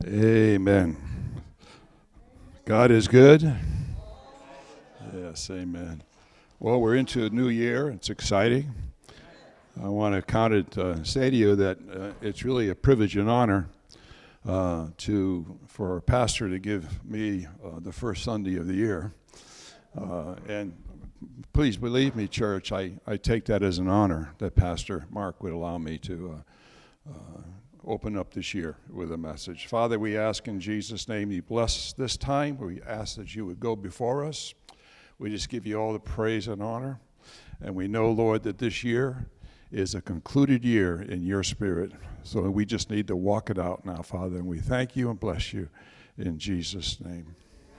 Amen. God is good. Yes, amen. Well, we're into a new year. It's exciting. I want to say to you that it's really a privilege and honor for a pastor to give me the first Sunday of the year. And please believe me, church, I take that as an honor that Pastor Mark would allow me to open up this year with a message. Father, we ask in Jesus' name you bless this time. We ask that you would go before us. We just give you all the praise and honor. And we know, Lord, that this year is a concluded year in your spirit. So we just need to walk it out now, Father. And we thank you and bless you in Jesus' name.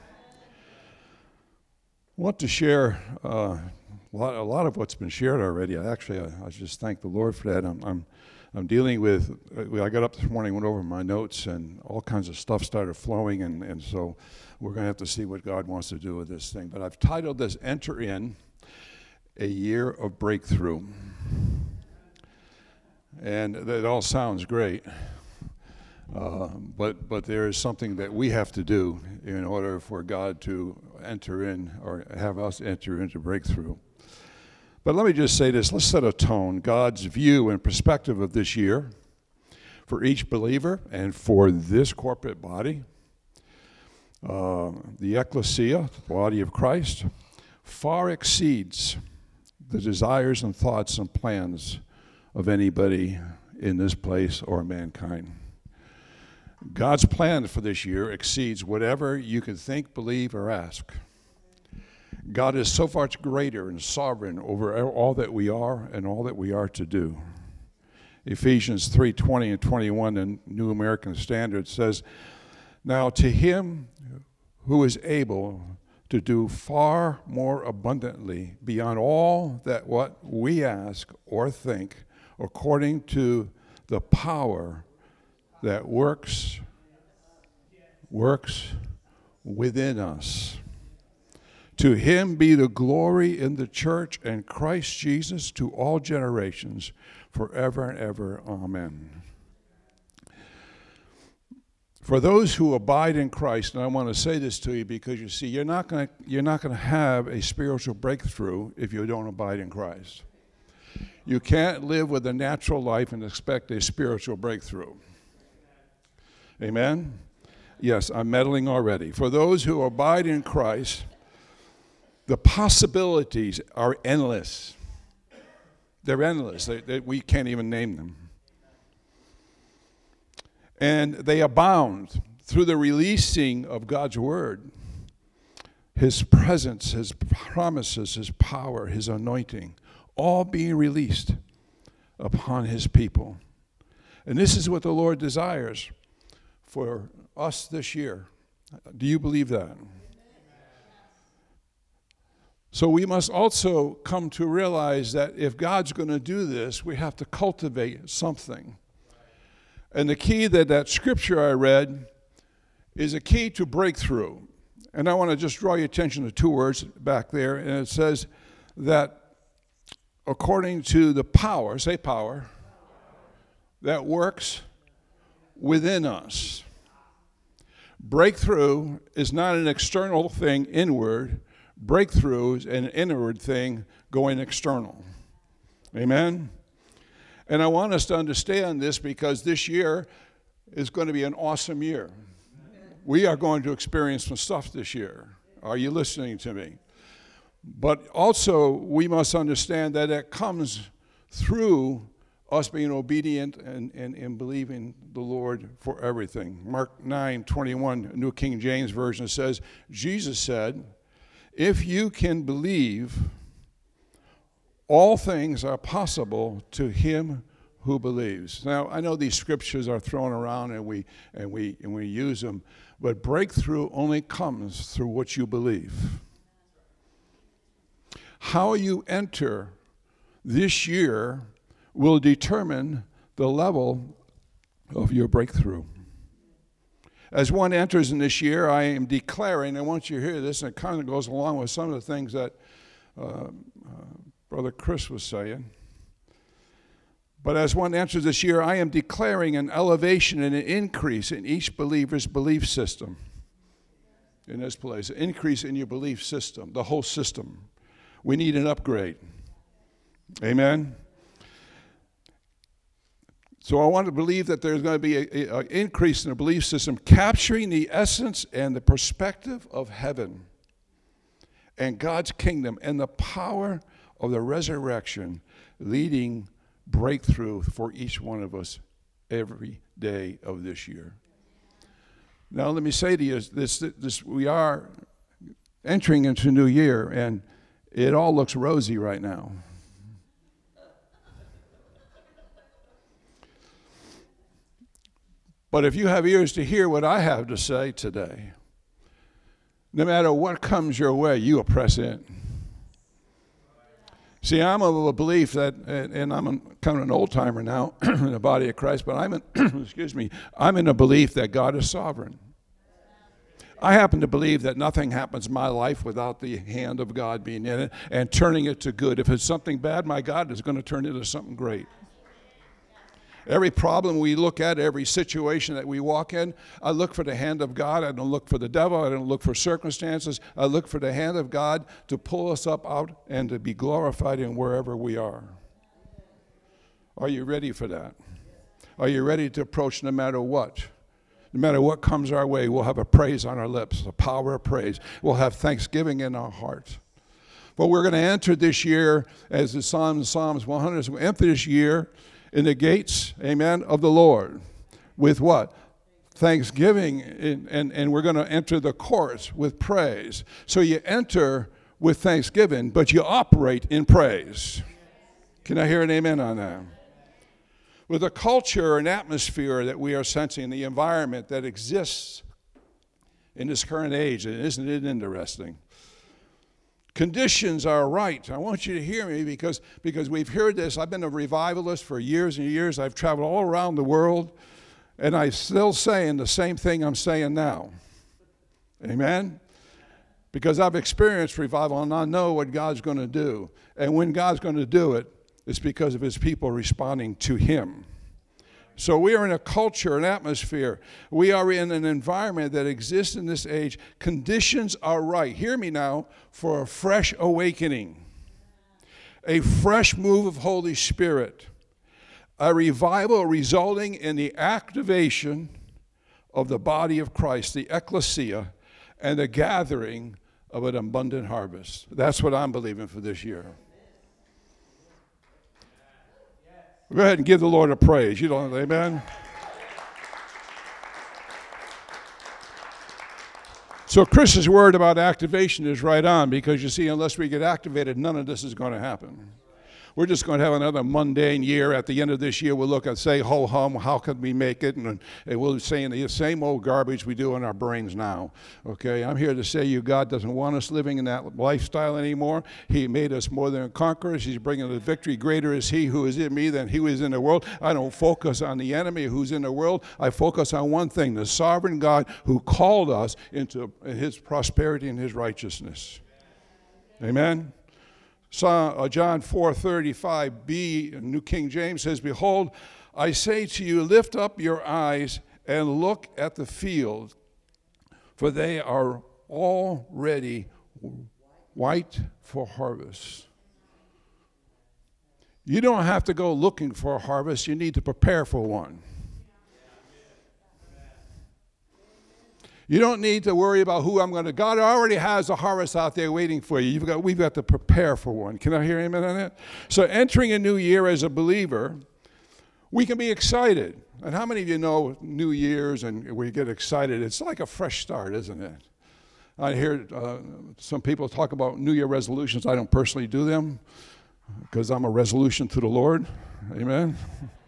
I want to share a lot of what's been shared already. I just thank the Lord for that. I'm dealing with, I got up this morning, went over my notes, and all kinds of stuff started flowing, and so we're going to have to see what God wants to do with this thing. But I've titled this, Enter In, a Year of Breakthrough. And that all sounds great, but there is something that we have to do in order for God to enter in, or have us enter into breakthrough. But let me just say this, let's set a tone, God's view and perspective of this year for each believer and for this corporate body, the ecclesia, the body of Christ, far exceeds the desires and thoughts and plans of anybody in this place or mankind. God's plan for this year exceeds whatever you can think, believe, or ask. God is so much greater and sovereign over all that we are and all that we are to do. Ephesians 3:20 and 21 in New American Standard says, "Now to him who is able to do far more abundantly beyond all that what we ask or think, according to the power that works within us. To him be the glory in the church and Christ Jesus to all generations, forever and ever. Amen." For those who abide in Christ, and I want to say this to you because you see, you're not going to have a spiritual breakthrough if you don't abide in Christ. You can't live with a natural life and expect a spiritual breakthrough. Amen? Yes, I'm meddling already. For those who abide in Christ, the possibilities are endless. They're endless. We can't even name them. And they abound through the releasing of God's word, his presence, his promises, his power, his anointing, all being released upon his people. And this is what the Lord desires for us this year. Do you believe that? So we must also come to realize that if God's going to do this, we have to cultivate something. And the key that scripture I read is a key to breakthrough. And I want to just draw your attention to two words back there. And it says that according to the power, say power, that works within us. Breakthrough is not an external thing inward. Breakthrough is an inward thing going external. Amen? And I want us to understand this because this year is going to be an awesome year. We are going to experience some stuff this year. Are you listening to me? But also, we must understand that it comes through us being obedient and believing the Lord for everything. Mark 9:21, New King James Version says, Jesus said, "If you can believe, all things are possible to him who believes." Now, I know these scriptures are thrown around and we use them, but breakthrough only comes through what you believe. How you enter this year will determine the level of your breakthrough. As one enters in this year, I am declaring, I want you to hear this, and it kind of goes along with some of the things that Brother Chris was saying. But as one enters this year, I am declaring an elevation and an increase in each believer's belief system in this place. An increase in your belief system, the whole system. We need an upgrade. Amen? So I want to believe that there's going to be an increase in the belief system, capturing the essence and the perspective of heaven and God's kingdom and the power of the resurrection, leading breakthrough for each one of us every day of this year. Now let me say to you, this we are entering into a new year, and it all looks rosy right now. But if you have ears to hear what I have to say today, no matter what comes your way, you will press in. See, I'm of a belief that, and I'm kind of an old timer now in the body of Christ, but I'm in a belief that God is sovereign. I happen to believe that nothing happens in my life without the hand of God being in it and turning it to good. If it's something bad, my God is going to turn it into something great. Every problem we look at, every situation that we walk in, I look for the hand of God. I don't look for the devil. I don't look for circumstances. I look for the hand of God to pull us up out and to be glorified in wherever we are. Are you ready for that? Are you ready to approach no matter what? No matter what comes our way, we'll have a praise on our lips, a power of praise. We'll have thanksgiving in our heart. But we're going to enter this year, as the Psalms 100, we'll enter this year in the gates, amen, of the Lord. With what? Thanksgiving, and we're going to enter the courts with praise. So you enter with thanksgiving, but you operate in praise. Can I hear an amen on that? With the culture and atmosphere that we are sensing, the environment that exists in this current age, isn't it interesting? Conditions are right. I want you to hear me because we've heard this. I've been a revivalist for years and years. I've traveled all around the world, and I'm still saying the same thing I'm saying now. Amen? Because I've experienced revival, and I know what God's going to do. And when God's going to do it, it's because of his people responding to him. So we are in a culture, an atmosphere. We are in an environment that exists in this age. Conditions are right. Hear me now, for a fresh awakening, a fresh move of Holy Spirit, a revival resulting in the activation of the body of Christ, the ecclesia, and the gathering of an abundant harvest. That's what I'm believing for this year. Go ahead and give the Lord a praise. You don't, amen? So Chris's word about activation is right on, because you see, unless we get activated, none of this is going to happen. We're just going to have another mundane year. At the end of this year, we'll look and say, ho hum, how can we make it? And we'll say the same old garbage we do in our brains now. Okay, I'm here to say you, God doesn't want us living in that lifestyle anymore. He made us more than conquerors. He's bringing the victory. Greater is he who is in me than he who is in the world. I don't focus on the enemy who's in the world. I focus on one thing, the sovereign God who called us into his prosperity and his righteousness. Amen? John 4:35b, New King James says, "Behold, I say to you, lift up your eyes and look at the field, for they are already white for harvest." You don't have to go looking for a harvest. You need to prepare for one. You don't need to worry about who I'm going to. God already has a harvest out there waiting for you. We've got to prepare for one. Can I hear amen on that? So entering a new year as a believer, we can be excited. And how many of you know New Year's and we get excited? It's like a fresh start, isn't it? I hear some people talk about New Year resolutions. I don't personally do them because I'm a resolution to the Lord. Amen.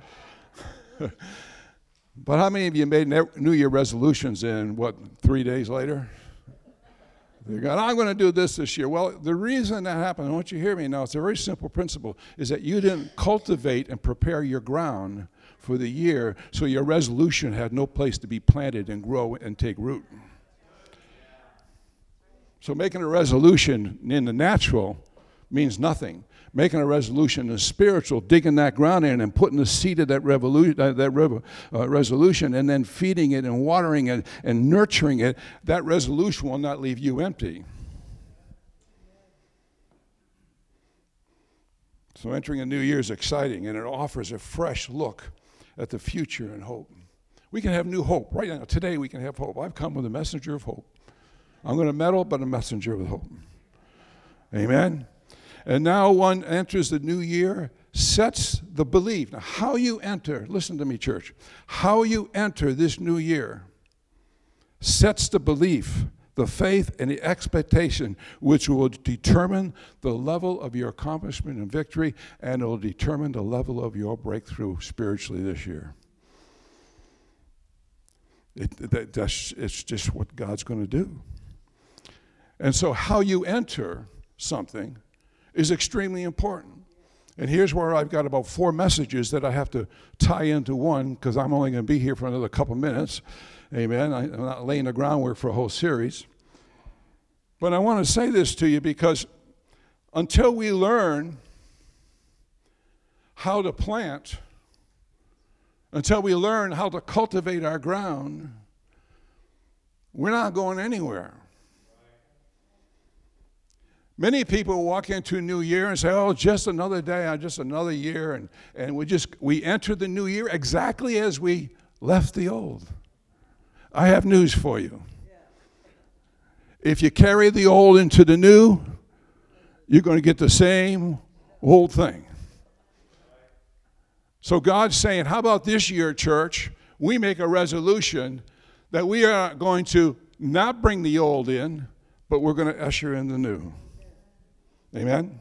But how many of you made New Year resolutions in, 3 days later? You're going, I'm going to do this year. Well, the reason that happened, I want you to hear me now, it's a very simple principle, is that you didn't cultivate and prepare your ground for the year, so your resolution had no place to be planted and grow and take root. So making a resolution in the natural means nothing. Making a resolution is spiritual, digging that ground in and putting the seed of that resolution and then feeding it and watering it and nurturing it, that resolution will not leave you empty. So entering a new year is exciting, and it offers a fresh look at the future and hope. We can have new hope. Right now, today we can have hope. I've come with a messenger of hope. I'm going to meddle, but a messenger of hope. Amen? And now one enters the new year, sets the belief. Now, how you enter, listen to me, church, how you enter this new year sets the belief, the faith, and the expectation which will determine the level of your accomplishment and victory, and it will determine the level of your breakthrough spiritually this year. It's just what God's going to do. And so how you enter something is extremely important. And here's where I've got about 4 messages that I have to tie into one, because I'm only going to be here for another couple minutes. Amen. I'm not laying the groundwork for a whole series. But I want to say this to you because until we learn how to plant, until we learn how to cultivate our ground, we're not going anywhere. Many people walk into a new year and say, oh, just another day, just another year. And we enter the new year exactly as we left the old. I have news for you. If you carry the old into the new, you're going to get the same old thing. So God's saying, how about this year, church? We make a resolution that we are going to not bring the old in, but we're going to usher in the new. Amen?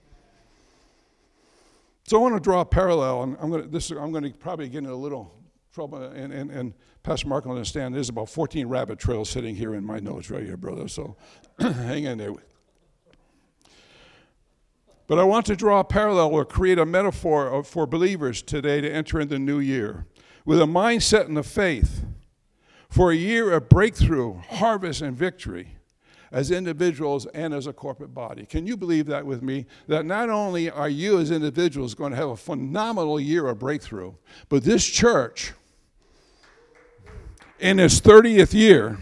So I want to draw a parallel, and I'm going to probably get in a little trouble, and Pastor Mark will understand there's about 14 rabbit trails sitting here in my nose right here, brother, so hang in there. But I want to draw a parallel or create a metaphor for believers today to enter in the new year with a mindset and a faith for a year of breakthrough, harvest, and victory as individuals and as a corporate body. Can you believe that with me? That not only are you as individuals going to have a phenomenal year of breakthrough, but this church, in its 30th year,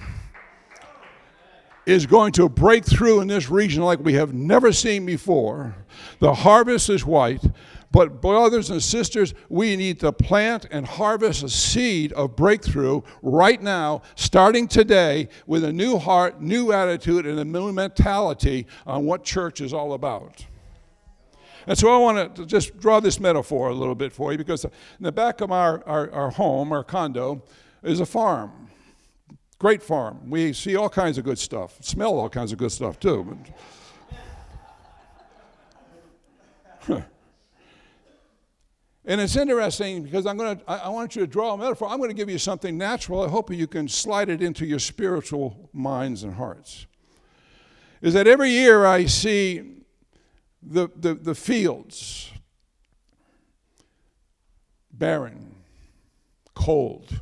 is going to break through in this region like we have never seen before. The harvest is white, but brothers and sisters, we need to plant and harvest a seed of breakthrough right now, starting today, with a new heart, new attitude, and a new mentality on what church is all about. And so I want to just draw this metaphor a little bit for you, because in the back of our home, our condo, is a farm. Great farm. We see all kinds of good stuff. Smell all kinds of good stuff too. And it's interesting because I want you to draw a metaphor. I'm going to give you something natural. I hope you can slide it into your spiritual minds and hearts. Is that every year I see the fields barren, cold,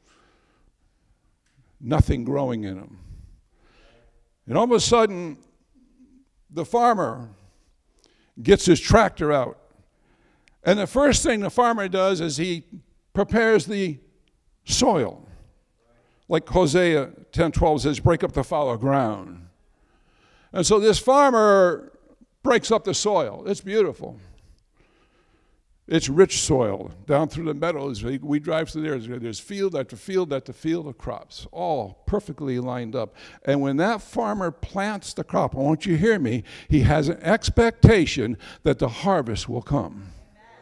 nothing growing in them. And all of a sudden, the farmer gets his tractor out. And the first thing the farmer does is he prepares the soil. Like Hosea 10:12 says, break up the fallow ground. And so this farmer breaks up the soil. It's beautiful. It's rich soil down through the meadows. We drive through there. There's field after field after field of crops, all perfectly lined up. And when that farmer plants the crop, I want you to hear me, he has an expectation that the harvest will come.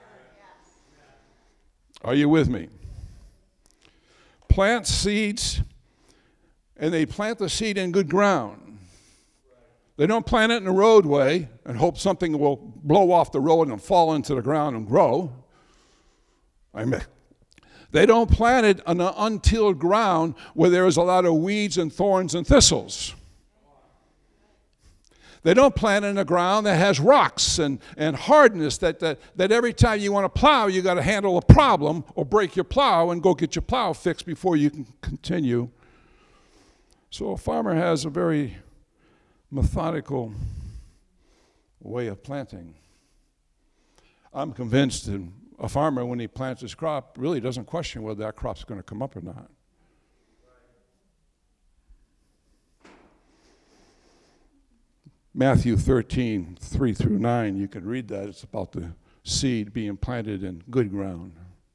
Are you with me? Plant seeds, and they plant the seed in good ground. They don't plant it in the roadway and hope something will blow off the road and fall into the ground and grow. They don't plant it on an untilled ground where there is a lot of weeds and thorns and thistles. They don't plant it in a ground that has rocks and hardness that every time you want to plow, you got to handle a problem or break your plow and go get your plow fixed before you can continue. So a farmer has a very methodical way of planting. I'm convinced that a farmer, when he plants his crop, really doesn't question whether that crop's going to come up or not. Matthew 13, 3 through 9, you can read that. It's about the seed being planted in good ground.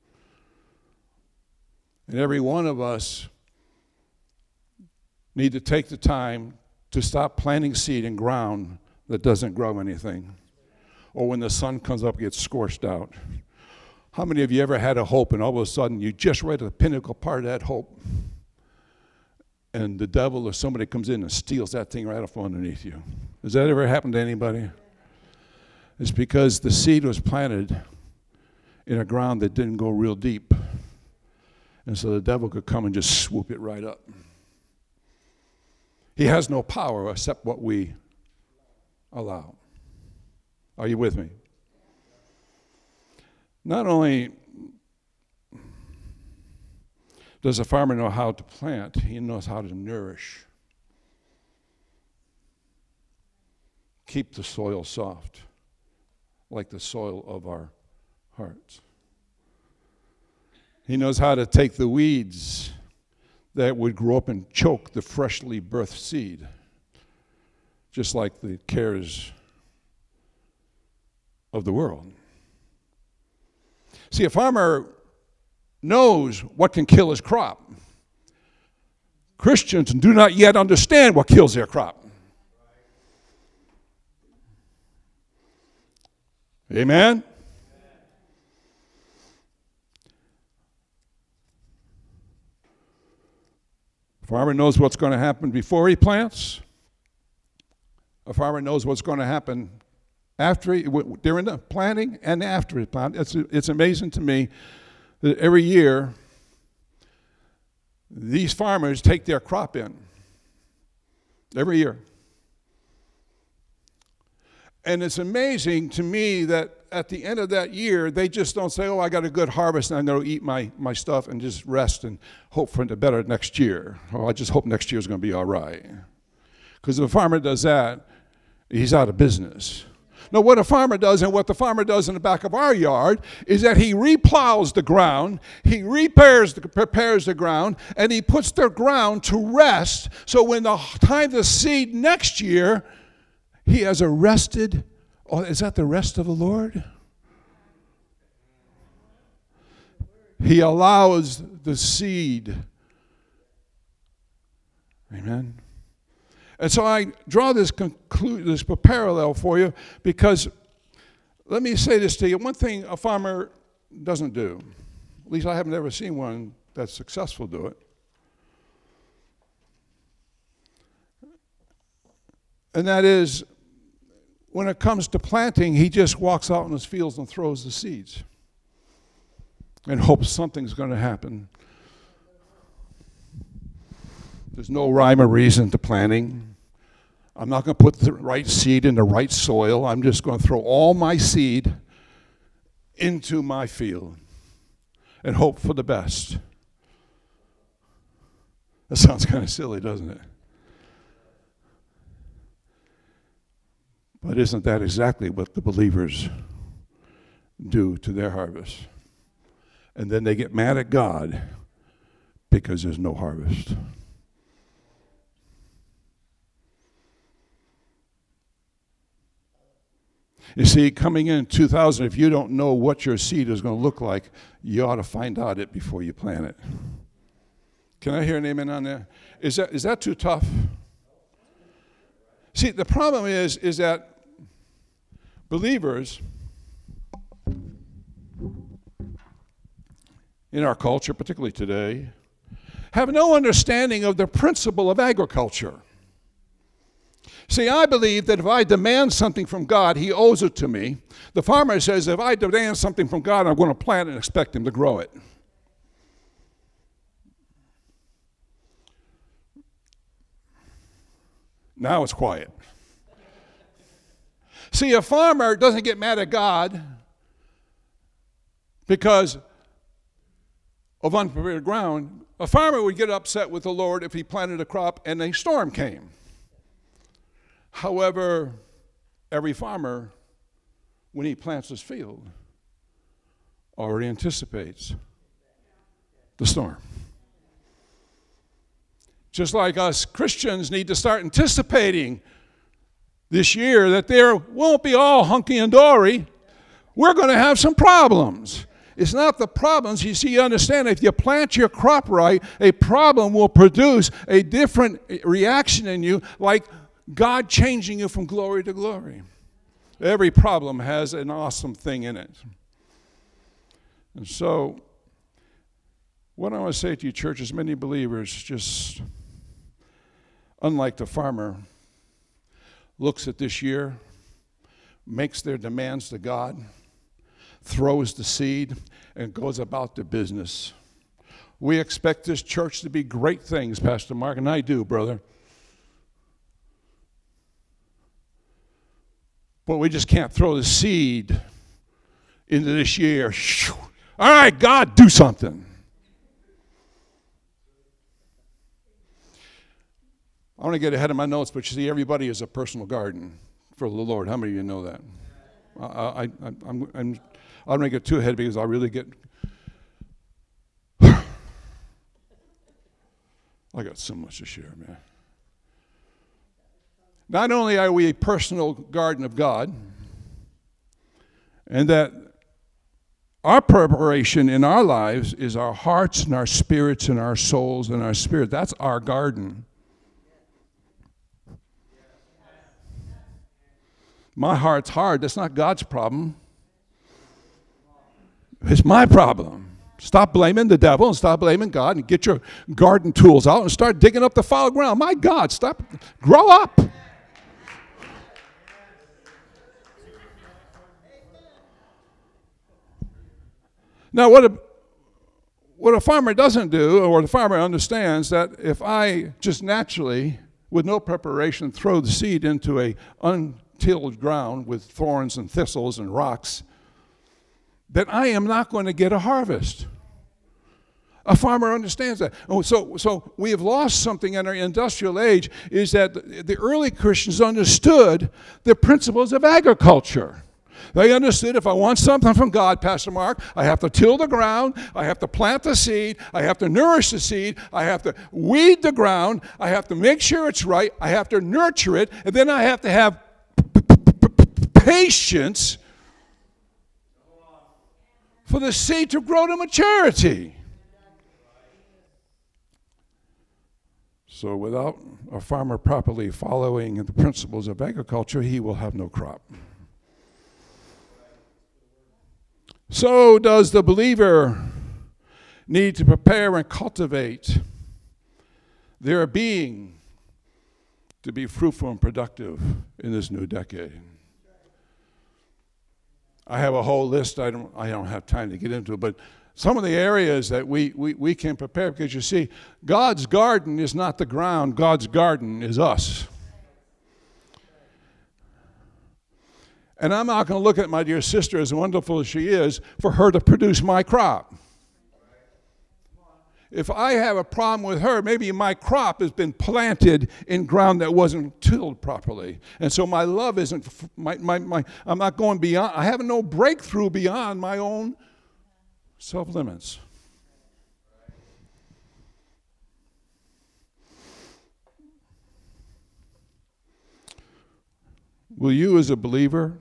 And every one of us need to take the time to stop planting seed in ground that doesn't grow anything, or when the sun comes up, gets scorched out. How many of you ever had a hope and all of a sudden you just right at the pinnacle part of that hope, and the devil or somebody comes in and steals that thing right off underneath you? Has that ever happened to anybody? It's because the seed was planted in a ground that didn't go real deep, and so the devil could come and just swoop it right up. He has no power except what we allow. Are you with me? Not only does a farmer know how to plant, he knows how to nourish. Keep the soil soft, like the soil of our hearts. He knows how to take the weeds that would grow up and choke the freshly birthed seed, just like the cares of the world. See, a farmer knows what can kill his crop. Christians do not yet understand what kills their crop. Amen? A farmer knows what's going to happen before he plants. A farmer knows what's going to happen during the planting and after he plants. It's amazing to me that every year these farmers take their crop in. Every year. And it's amazing to me that at the end of that year, they just don't say, oh, I got a good harvest and I'm going to eat my stuff and just rest and hope for the better next year. Oh, I just hope next year is going to be all right. Because if a farmer does that, he's out of business. No, what a farmer does and what the farmer does in the back of our yard is that he replows the ground, he prepares the ground, and he puts the ground to rest. So when the time to seed next year, he has a rested. Oh, is that the rest of the Lord? He allows the seed. Amen. And so I draw this parallel for you because let me say this to you. One thing a farmer doesn't do, at least I haven't ever seen one that's successful do it, and that is when it comes to planting, he just walks out in his fields and throws the seeds and hopes something's going to happen. There's no rhyme or reason to planting. I'm not going to put the right seed in the right soil. I'm just going to throw all my seed into my field and hope for the best. That sounds kind of silly, doesn't it? But isn't that exactly what the believers do to their harvest? And then they get mad at God because there's no harvest. You see, coming in 2000, if you don't know what your seed is going to look like, you ought to find out it before you plant it. Can I hear an amen on that? Is that too tough? See, the problem is that believers in our culture, particularly today, have no understanding of the principle of agriculture. See, I believe that if I demand something from God, he owes it to me. The farmer says, if I demand something from God, I'm going to plant it and expect him to grow it. Now it's quiet. See, a farmer doesn't get mad at God because of unprepared ground. A farmer would get upset with the Lord if he planted a crop and a storm came. However, every farmer, when he plants his field, already anticipates the storm. Just like us Christians need to start anticipating this year that there won't be all hunky and dory. We're going to have some problems. It's not the problems. You see, you understand, if you plant your crop right, a problem will produce a different reaction in you, like God changing you from glory to glory. Every problem has an awesome thing in it. And so, what I want to say to you, church, is many believers just, unlike the farmer, looks at this year, makes their demands to God, throws the seed, and goes about their business. We expect this church to be great things, Pastor Mark, and I do, brother. But we just can't throw the seed into this year. All right, God, do something. I want to get ahead of my notes, but you see, everybody is a personal garden for the Lord. How many of you know that? I'm going to get too ahead because I'll really get... I got so much to share, man. Not only are we a personal garden of God, and that our preparation in our lives is our hearts and our spirits and our souls and our spirit. That's our garden. My heart's hard. That's not God's problem. It's my problem. Stop blaming the devil and stop blaming God and get your garden tools out and start digging up the fallow ground. My God, stop. Grow up. Now, what a farmer doesn't do, or the farmer understands, that if I just naturally, with no preparation, throw the seed into a untilled ground with thorns and thistles and rocks, that I am not going to get a harvest. A farmer understands that. So we have lost something in our industrial age, is that the early Christians understood the principles of agriculture. They understood, if I want something from God, Pastor Mark, I have to till the ground, I have to plant the seed, I have to nourish the seed, I have to weed the ground, I have to make sure it's right, I have to nurture it, and then I have to have patience for the seed to grow to maturity. So without a farmer properly following the principles of agriculture, he will have no crop. So does the believer need to prepare and cultivate their being to be fruitful and productive in this new decade. I have a whole list. I don't have time to get into it, but some of the areas that we can prepare, because you see, God's garden is not the ground. God's garden is us. And I'm not going to look at my dear sister, as wonderful as she is, for her to produce my crop. If I have a problem with her, maybe my crop has been planted in ground that wasn't tilled properly. And so my love isn't, I'm not going beyond, I have no breakthrough beyond my own self-limits. Will you, as a believer,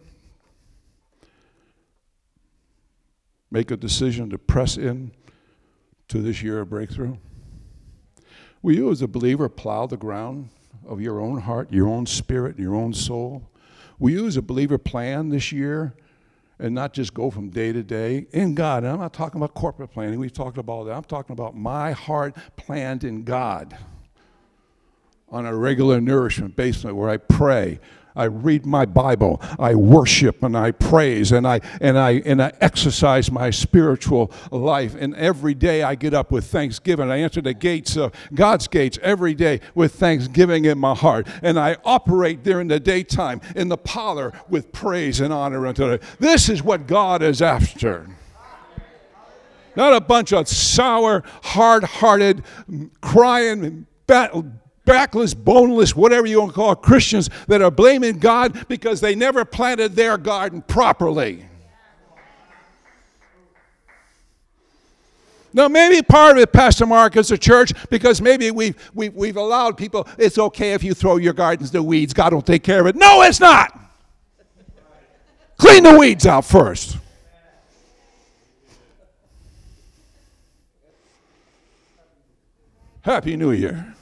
make a decision to press in to this year of breakthrough? Will you, as a believer, plow the ground of your own heart, your own spirit, your own soul? Will you, as a believer, plan this year and not just go from day to day in God? And I'm not talking about corporate planning. We've talked about that. I'm talking about my heart planned in God on a regular nourishment basis, where I pray, I read my Bible, I worship and I praise, and I exercise my spiritual life. And every day I get up with thanksgiving. I enter the gates of God's gates every day with thanksgiving in my heart. And I operate during the daytime in the parlor with praise and honor unto Him. This is what God is after. Not a bunch of sour, hard-hearted, crying, backless, boneless, whatever you want to call it, Christians that are blaming God because they never planted their garden properly. Now, maybe part of it, Pastor Mark, is a church because maybe we've allowed people, it's okay if you throw your gardens to weeds. God will take care of it. No, it's not. Clean the weeds out first. Happy New Year.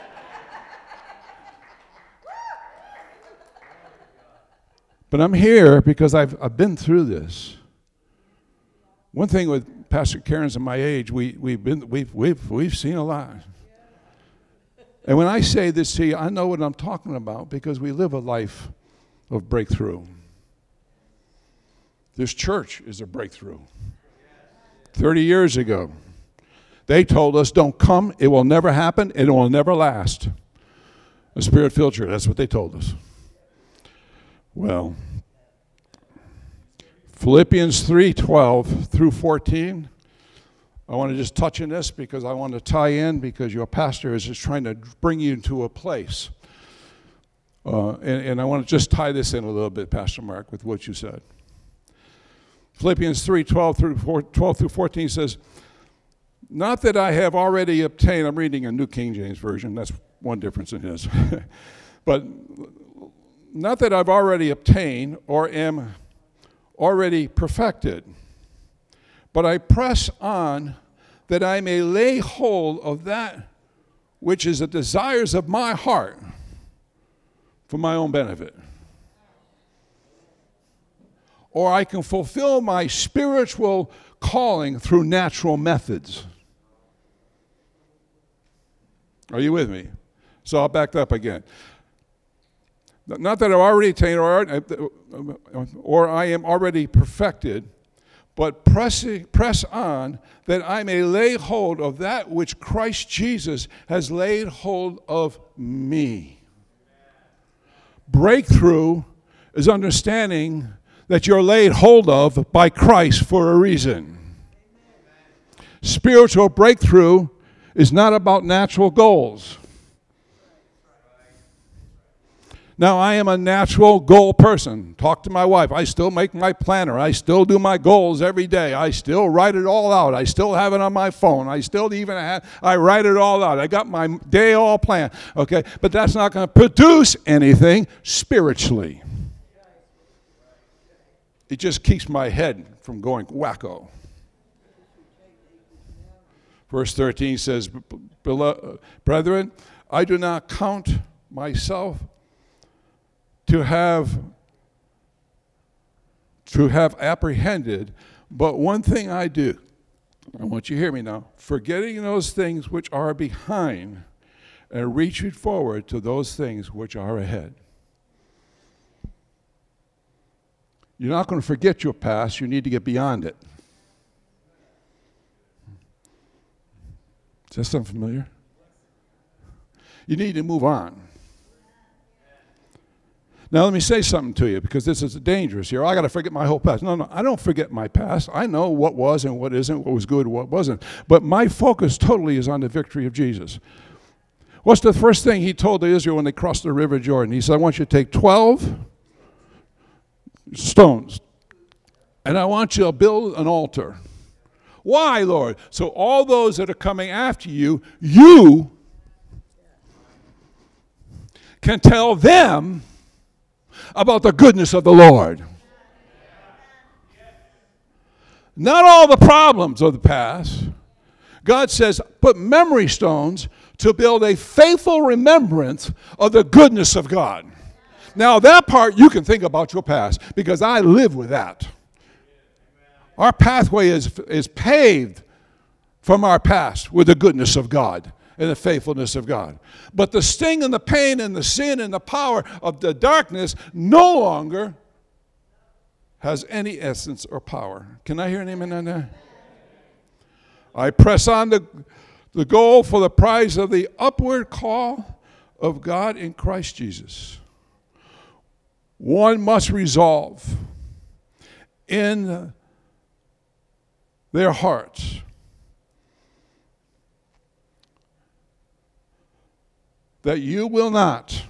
But I'm here because I've been through this. One thing with Pastor Karen's and my age, we've seen a lot. And when I say this to you, I know what I'm talking about because we live a life of breakthrough. This church is a breakthrough. 30 years ago, they told us, don't come, it will never happen, it will never last. A Spirit-filled church, that's what they told us. Well, Philippians 3:12 through 14. I want to just touch on this because I want to tie in because your pastor is just trying to bring you to a place. And I want to just tie this in a little bit, Pastor Mark, with what you said. Philippians 3:12 through 14 says, not that I have already obtained, I'm reading a New King James Version, that's one difference in his. But not that I've already obtained or am already perfected, but I press on that I may lay hold of that which is the desires of my heart for my own benefit. Or I can fulfill my spiritual calling through natural methods. Are you with me? So I'll back up again. Not that I've already attained or I am already perfected, but press on that I may lay hold of that which Christ Jesus has laid hold of me. Breakthrough is understanding that you're laid hold of by Christ for a reason. Spiritual breakthrough is not about natural goals. Now, I am a natural goal person. Talk to my wife. I still make my planner. I still do my goals every day. I still write it all out. I still have it on my phone. I write it all out. I got my day all planned. Okay, but that's not going to produce anything spiritually. It just keeps my head from going wacko. Verse 13 says, brethren, I do not count myself to have apprehended, but one thing I do. I want you to hear me now. Forgetting those things which are behind and reaching forward to those things which are ahead. You're not going to forget your past. You need to get beyond it. Does that sound familiar? You need to move on. Now, let me say something to you, because this is dangerous here. I got to forget my whole past. No, I don't forget my past. I know what was and what isn't, what was good and what wasn't. But my focus totally is on the victory of Jesus. What's the first thing he told Israel when they crossed the River Jordan? He said, I want you to take 12 stones, and I want you to build an altar. Why, Lord? So all those that are coming after you, you can tell them about the goodness of the Lord. Not all the problems of the past. God says, put memory stones to build a faithful remembrance of the goodness of God. Now, that part you can think about your past, because I live with that. Our pathway is paved from our past with the goodness of God and the faithfulness of God. But the sting and the pain and the sin and the power of the darkness no longer has any essence or power. Can I hear an amen on that? I press on the goal for the prize of the upward call of God in Christ Jesus. One must resolve in their hearts that you will not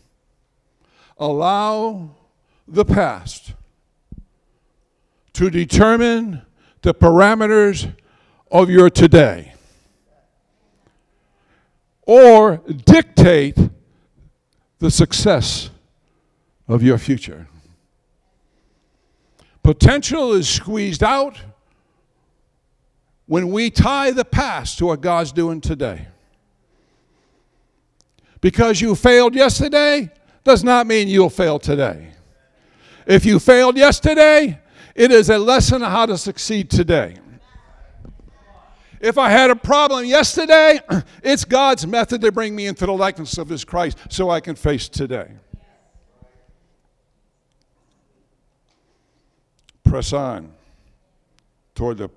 allow the past to determine the parameters of your today or dictate the success of your future. Potential is squeezed out when we tie the past to what God's doing today. Because you failed yesterday does not mean you'll fail today. If you failed yesterday, it is a lesson on how to succeed today. If I had a problem yesterday, it's God's method to bring me into the likeness of His Christ so I can face today. Press on toward the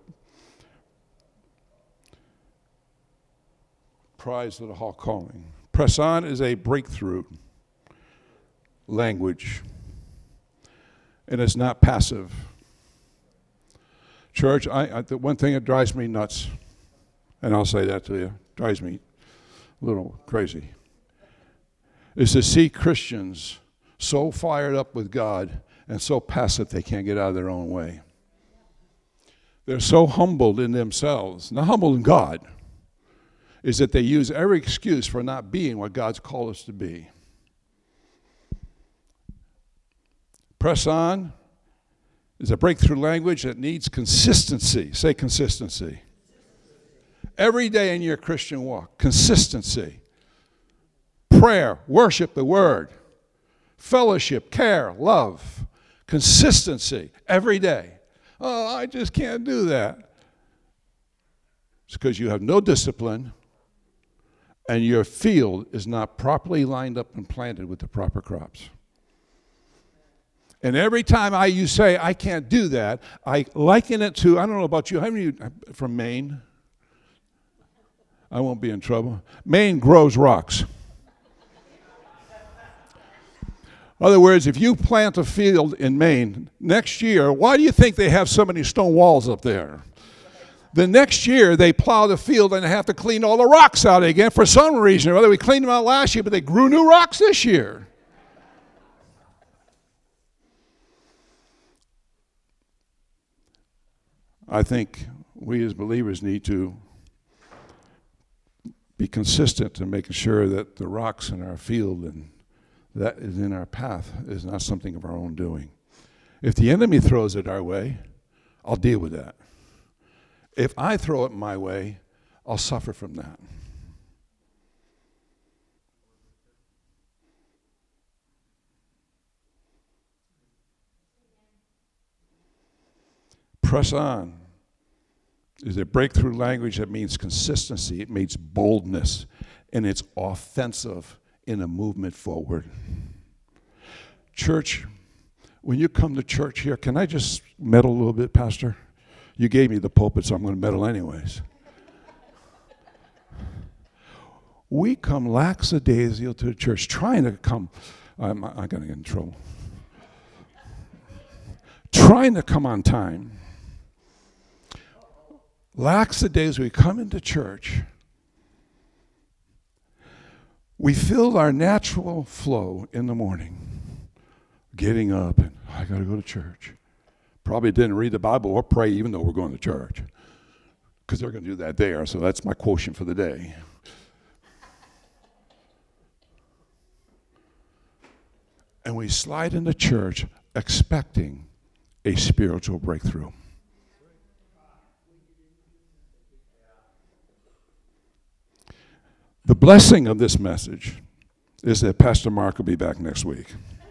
prize of the high calling. Press on is a breakthrough language, and it's not passive. Church, the one thing that drives me nuts, and I'll say that to you, drives me a little crazy, is to see Christians so fired up with God and so passive they can't get out of their own way. They're so humbled in themselves, not humbled in God, is that they use every excuse for not being what God's called us to be. Press on is a breakthrough language that needs consistency. Say consistency. Every day in your Christian walk, consistency. Prayer, worship the Word, fellowship, care, love, consistency every day. Oh, I just can't do that. It's because you have no discipline and your field is not properly lined up and planted with the proper crops. And every time you say, I can't do that, I liken it to, I don't know about you, how many of you from Maine? I won't be in trouble. Maine grows rocks. In other words, if you plant a field in Maine next year, why do you think they have so many stone walls up there? The next year, they plow the field and they have to clean all the rocks out again for some reason. Whether we cleaned them out last year, but they grew new rocks this year. I think we as believers need to be consistent in making sure that the rocks in our field and that is in our path is not something of our own doing. If the enemy throws it our way, I'll deal with that. If I throw it my way, I'll suffer from that. Press on is a breakthrough language that means consistency. It means boldness, and it's offensive in a movement forward. Church, when you come to church here, can I just meddle a little bit, Pastor? You gave me the pulpit, so I'm going to meddle anyways. We come lackadaisical to the church, trying to come. I'm going to get in trouble. Trying to come on time. Lackadaisical, we come into church. We feel our natural flow in the morning, getting up and I got to go to church. Probably didn't read the Bible or pray even though we're going to church, because they're going to do that there, so that's my quotient for the day. And we slide into church expecting a spiritual breakthrough. The blessing of this message is that Pastor Mark will be back next week.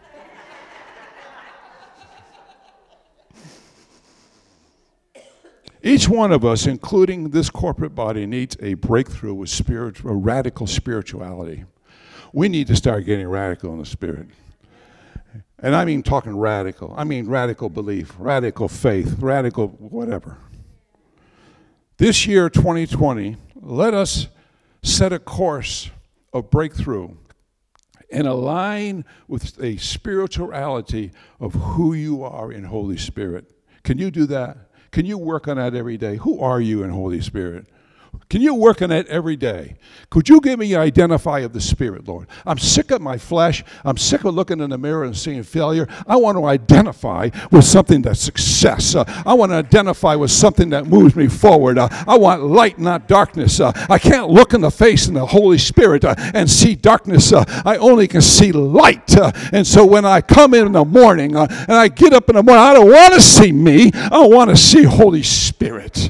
Each one of us, including this corporate body, needs a breakthrough with radical spirituality. We need to start getting radical in the spirit. And I mean talking radical. I mean radical belief, radical faith, radical whatever. This year, 2020, let us set a course of breakthrough and align with a spirituality of who you are in Holy Spirit. Can you do that? Can you work on that every day? Who are you in Holy Spirit? Can you work on it every day? Could you give me an identify of the Spirit, Lord? I'm sick of my flesh. I'm sick of looking in the mirror and seeing failure. I want to identify with something that's success. I want to identify with something that moves me forward. I want light, not darkness. I can't look in the face in the Holy Spirit and see darkness. I only can see light. And so when I come in the morning and I get up in the morning, I don't want to see me. I want to see Holy Spirit.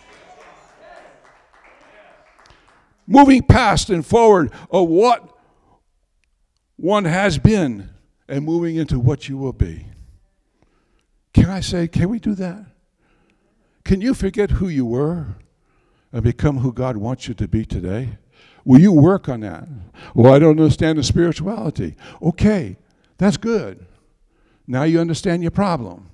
Moving past and forward of what one has been and moving into what you will be. Can we do that? Can you forget who you were and become who God wants you to be today? Will you work on that? Well, I don't understand the spirituality. Okay, that's good. Now you understand your problem.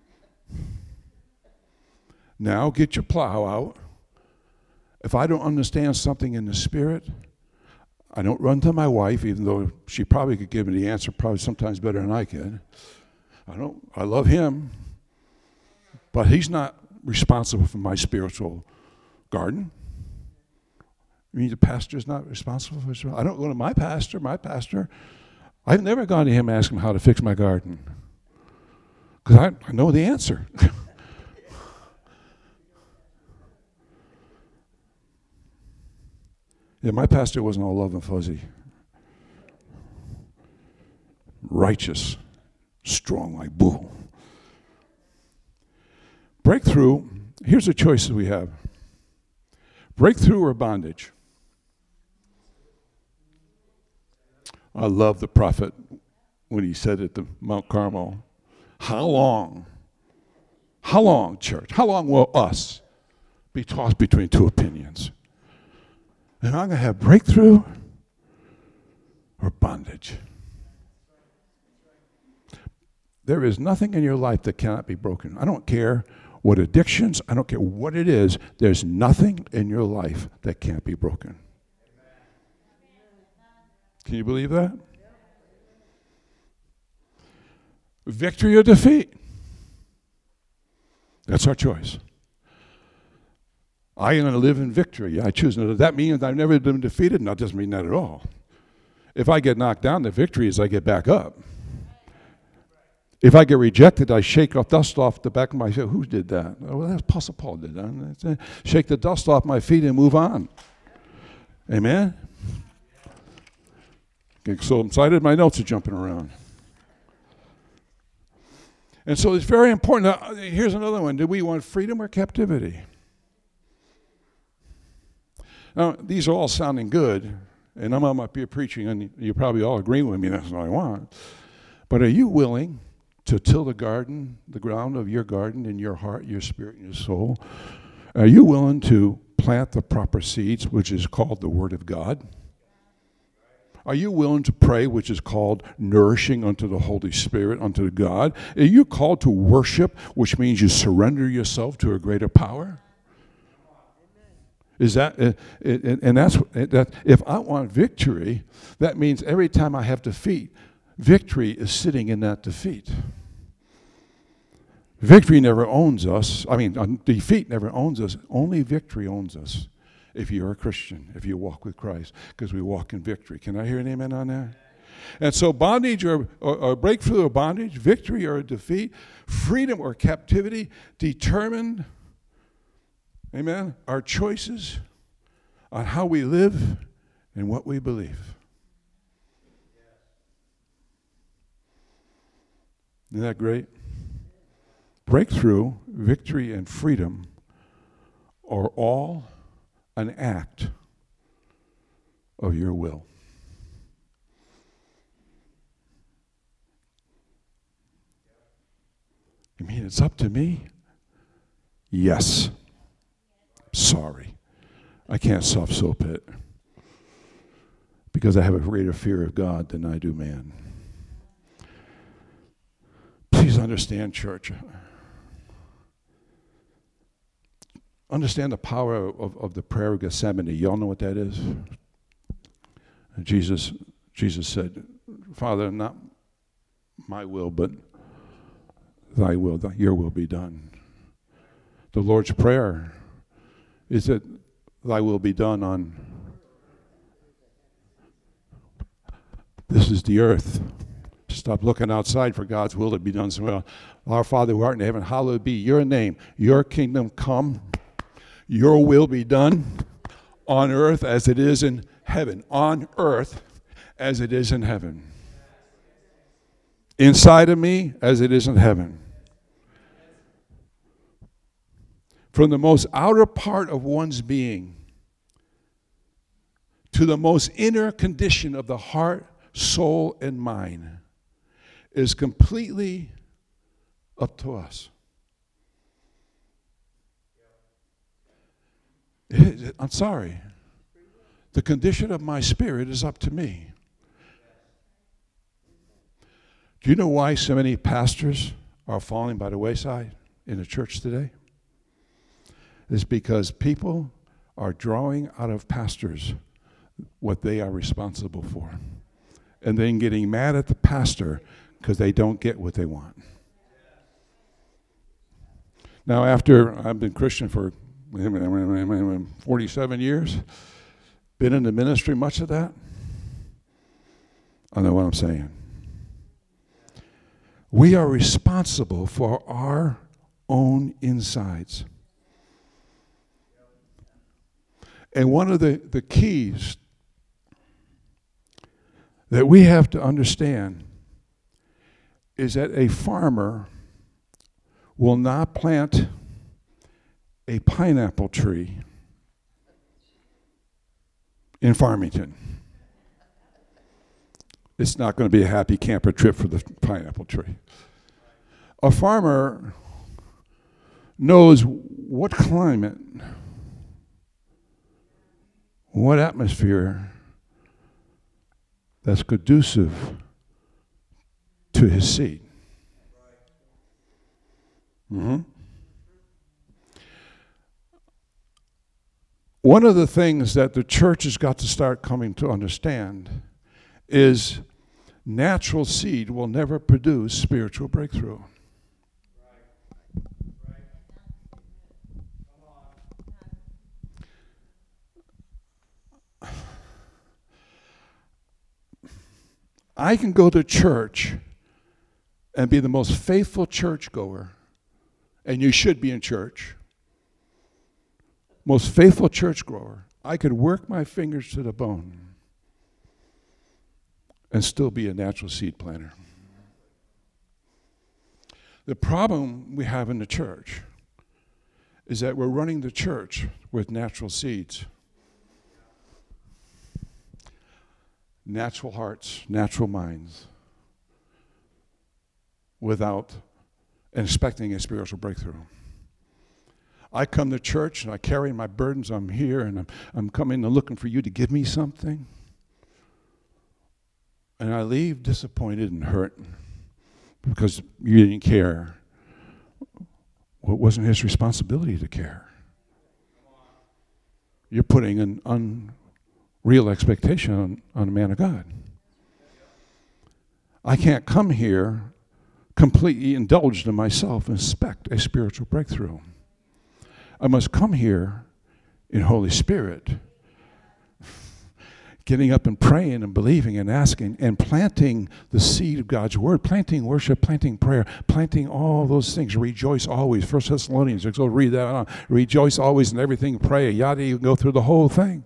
Now get your plow out. If I don't understand something in the Spirit, I don't run to my wife, even though she probably could give me the answer probably sometimes better than I can. I love him, but he's not responsible for my spiritual garden. You mean the pastor's not responsible for his? I don't go to my pastor. I've never gone to him and asked him how to fix my garden, because I know the answer. Yeah, my pastor wasn't all love and fuzzy. Righteous, strong like bull. Breakthrough, here's the choices we have. Breakthrough or bondage. I love the prophet when he said at the Mount Carmel, how long, church, how long will us be tossed between two opinions? And I'm going to have breakthrough or bondage. There is nothing in your life that cannot be broken. I don't care what addictions, I don't care what it is. There's nothing in your life that can't be broken. Can you believe that? Victory or defeat? That's our choice. I am going to live in victory. I choose. Does that mean I've never been defeated? No, it doesn't mean that at all. If I get knocked down, the victory is I get back up. If I get rejected, I shake off dust off the back of my feet. Who did that? Oh, well, that's Apostle Paul did that. Shake the dust off my feet and move on. Amen? Get so excited, my notes are jumping around. And so it's very important. Now, here's another one. Do we want freedom or captivity? Now, these are all sounding good, and I'm up here preaching, and you probably all agree with me, that's what I want. But are you willing to till the ground of your garden in your heart, your spirit, and your soul? Are you willing to plant the proper seeds, which is called the Word of God? Are you willing to pray, which is called nourishing unto the Holy Spirit, unto God? Are you called to worship, which means you surrender yourself to a greater power? Is that, and that's that. If I want victory, that means every time I have defeat, victory is sitting in that defeat. Victory never owns us. Defeat never owns us. Only victory owns us. If you're a Christian, if you walk with Christ, because we walk in victory. Can I hear an amen on that? And so bondage or breakthrough or bondage, victory or defeat, freedom or captivity, determine, amen, our choices on how we live and what we believe. Isn't that great? Breakthrough, victory, and freedom are all an act of your will. You mean it's up to me? Yes. Sorry. I can't self-soap it because I have a greater fear of God than I do man. Please understand, church. Understand the power of the prayer of Gethsemane. Y'all know what that is? And Jesus said, Father, not my will, but thy will, your will be done. The Lord's Prayer is that thy will be done on. This is the earth. Stop looking outside for God's will to be done somewhere. Our Father who art in heaven, hallowed be your name. Your kingdom come. Your will be done on earth as it is in heaven. On earth as it is in heaven. Inside of me as it is in heaven. From the most outer part of one's being to the most inner condition of the heart, soul, and mind is completely up to us. I'm sorry. The condition of my spirit is up to me. Do you know why so many pastors are falling by the wayside in the church today? It's because people are drawing out of pastors what they are responsible for. And then getting mad at the pastor because they don't get what they want. Now, after I've been Christian for 47 years, been in the ministry much of that, I know what I'm saying. We are responsible for our own insides. And one of the keys that we have to understand is that a farmer will not plant a pineapple tree in Farmington. It's not going to be a happy camper trip for the pineapple tree. A farmer knows what climate, what atmosphere that's conducive to his seed. Mm-hmm. One of the things that the church has got to start coming to understand is natural seed will never produce spiritual breakthrough. I can go to church and be the most faithful churchgoer, and you should be in church. Most faithful churchgoer. I could work my fingers to the bone and still be a natural seed planter. The problem we have in the church is that we're running the church with natural seeds. Natural hearts, natural minds, without expecting a spiritual breakthrough. I come to church and I carry my burdens. I'm here and I'm coming and looking for you to give me something. And I leave disappointed and hurt because you didn't care. Well, it wasn't his responsibility to care. You're putting an unreal expectation on a man of God. I can't come here completely indulged in myself and expect a spiritual breakthrough. I must come here in Holy Spirit, getting up and praying and believing and asking and planting the seed of God's word, planting worship, planting prayer, planting all those things. Rejoice always. 1 Thessalonians, go read that on. Rejoice always in everything, pray. Yada, you can go through the whole thing.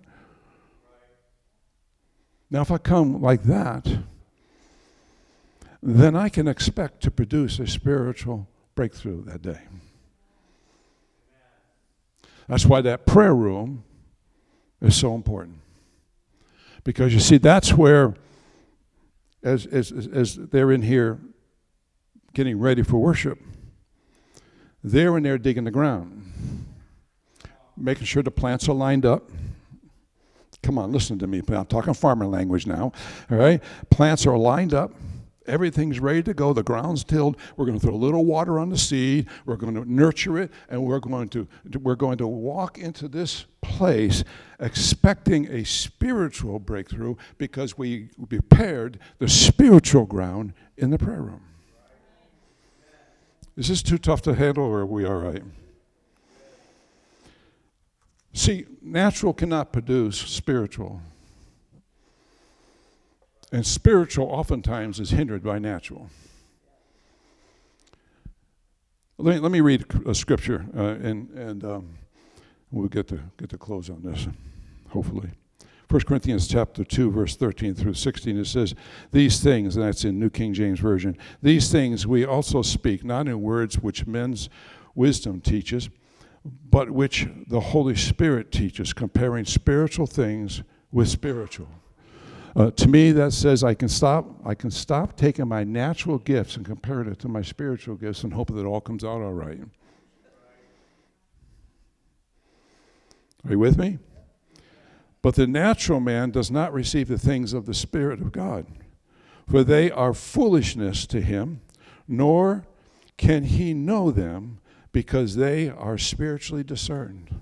Now, if I come like that, then I can expect to produce a spiritual breakthrough that day. That's why that prayer room is so important. Because you see, that's where, as they're in here getting ready for worship, they're in there digging the ground, making sure the plants are lined up. Come on, listen to me. I'm talking farmer language now. All right? Plants are lined up. Everything's ready to go. The ground's tilled. We're going to throw a little water on the seed. We're going to nurture it, and we're going to walk into this place expecting a spiritual breakthrough because we prepared the spiritual ground in the prayer room. Is this too tough to handle, or are we all right? See, natural cannot produce spiritual. And spiritual oftentimes is hindered by natural. Let me read a scripture, and we'll get to close on this, hopefully. 1 Corinthians chapter 2, verse 13 through 16, it says, these things, and that's in New King James Version, these things we also speak, not in words which men's wisdom teaches, but which the Holy Spirit teaches, comparing spiritual things with spiritual. To me, that says I can stop taking my natural gifts and compare it to my spiritual gifts and hope that it all comes out all right. Are you with me? But the natural man does not receive the things of the Spirit of God, for they are foolishness to him, nor can he know them, because they are spiritually discerned.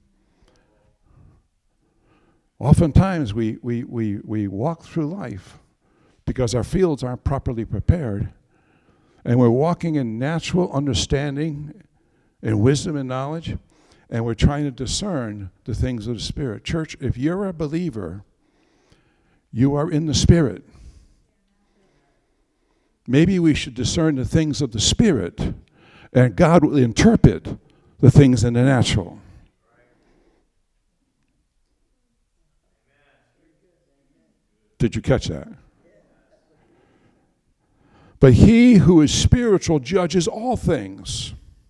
Oftentimes we walk through life because our fields aren't properly prepared, and we're walking in natural understanding and wisdom and knowledge, and we're trying to discern the things of the Spirit. Church, if you're a believer, you are in the Spirit. Maybe we should discern the things of the Spirit, and God will interpret the things in the natural. Did you catch that? But he who is spiritual judges all things.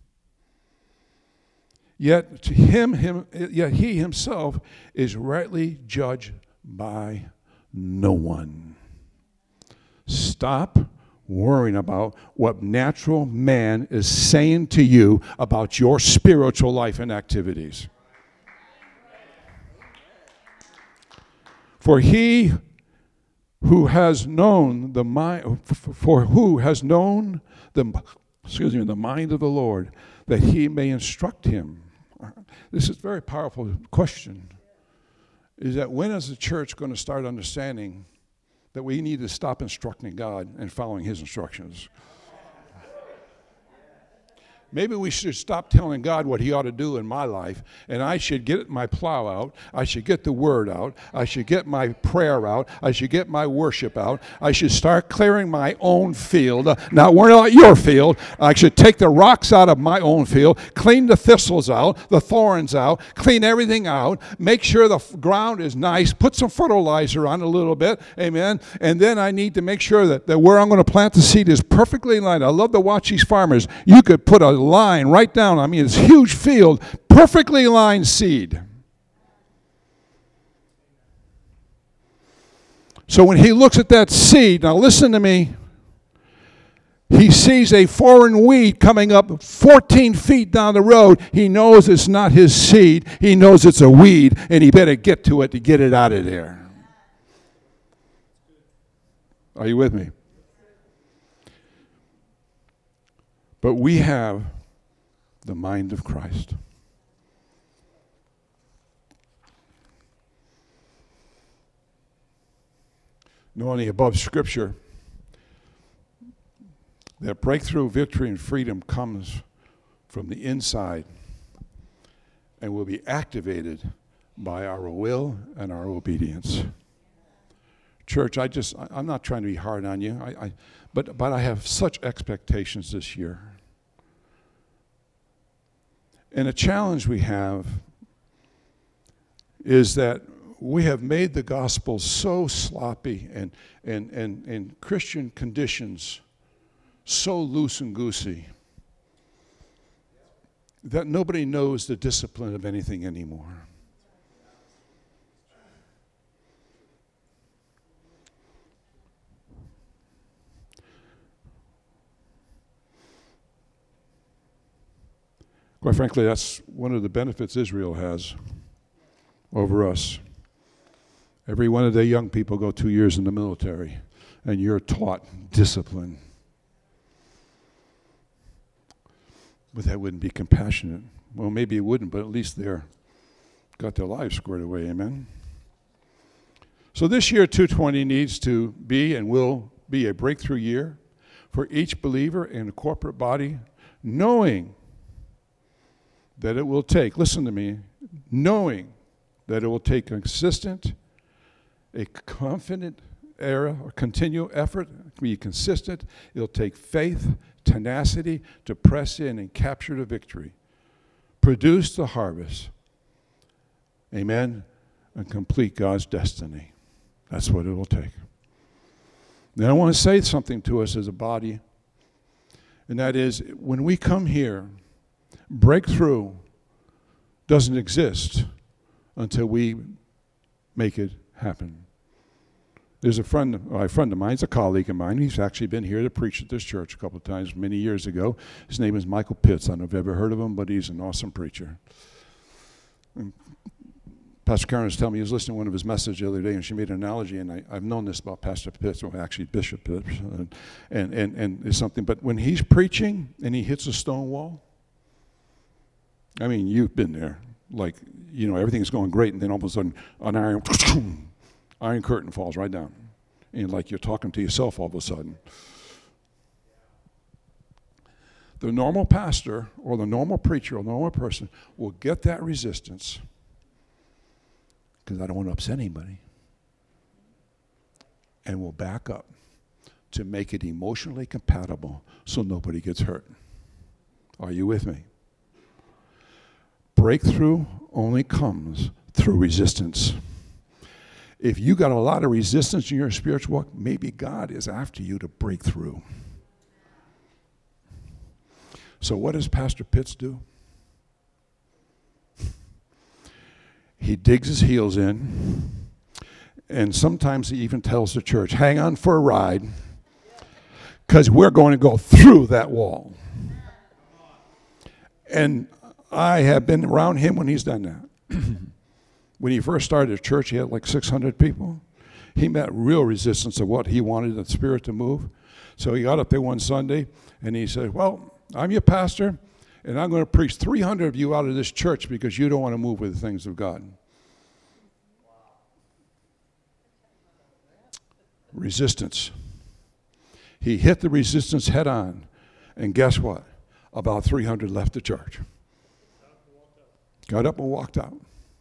Yet he himself is rightly judged by no one. Stop worrying about what natural man is saying to you about your spiritual life and activities. For he who has known the mind, the mind of the Lord, that he may instruct him. This is a very powerful question. Is that when is the church going to start understanding that we need to stop instructing God and following his instructions? Maybe we should stop telling God what he ought to do in my life, and I should get my plow out, I should get the word out, I should get my prayer out, I should get my worship out, I should start clearing my own field. Now, we're not your field. I should take the rocks out of my own field, clean the thistles out, the thorns out, clean everything out, make sure the ground is nice, put some fertilizer on a little bit, amen, and then I need to make sure that where I'm going to plant the seed is perfectly lined. I love to watch these farmers. You could put a line right down. I mean, it's a huge field, perfectly lined seed. So when he looks at that seed, now listen to me, he sees a foreign weed coming up 14 feet down the road. He knows it's not his seed. He knows it's a weed, and he better get to it to get it out of there. Are you with me? But we have the mind of Christ. Knowing the above scripture, that breakthrough, victory, and freedom comes from the inside and will be activated by our will and our obedience. Church, I'm not trying to be hard on you, but I have such expectations this year. And a challenge we have is that we have made the gospel so sloppy and Christian conditions so loose and goosey that nobody knows the discipline of anything anymore. Quite frankly, that's one of the benefits Israel has over us. Every one of their young people go 2 years in the military, and you're taught discipline. But that wouldn't be compassionate. Well, maybe it wouldn't, but at least they're got their lives squared away, amen? So this year, 220 needs to be and will be a breakthrough year for each believer in the corporate body, knowing that it will take, listen to me, knowing that it will take a confident era or continual effort to be consistent. It'll take faith, tenacity to press in and capture the victory, produce the harvest, amen, and complete God's destiny. That's what it will take. Now I want to say something to us as a body, and that is, when we come here, breakthrough doesn't exist until we make it happen. There's a friend of mine, he's a colleague of mine. He's actually been here to preach at this church a couple of times many years ago. His name is Michael Pitts. I don't know if you've ever heard of him, but he's an awesome preacher. And Pastor Karen was telling me, he was listening to one of his messages the other day, and she made an analogy, and I've known this about Pastor Pitts, or actually Bishop Pitts, and it's something. But when he's preaching and he hits a stone wall, I mean, you've been there. Like, you know, everything's going great, and then all of a sudden, an iron curtain falls right down. And like you're talking to yourself all of a sudden. The normal pastor or the normal preacher or the normal person will get that resistance, because I don't want to upset anybody, and will back up to make it emotionally compatible so nobody gets hurt. Are you with me? Breakthrough only comes through resistance. If you got a lot of resistance in your spiritual walk, maybe God is after you to break through. So what does Pastor Pitts do? He digs his heels in, and sometimes he even tells the church, hang on for a ride, because we're going to go through that wall. And I have been around him when he's done that. When he first started a church, he had like 600 people. He met real resistance of what he wanted the Spirit to move. So he got up there one Sunday, and he said, well, I'm your pastor, and I'm going to preach 300 of you out of this church because you don't want to move with the things of God. Resistance. He hit the resistance head on, and guess what? About 300 left the church. Got up and walked out.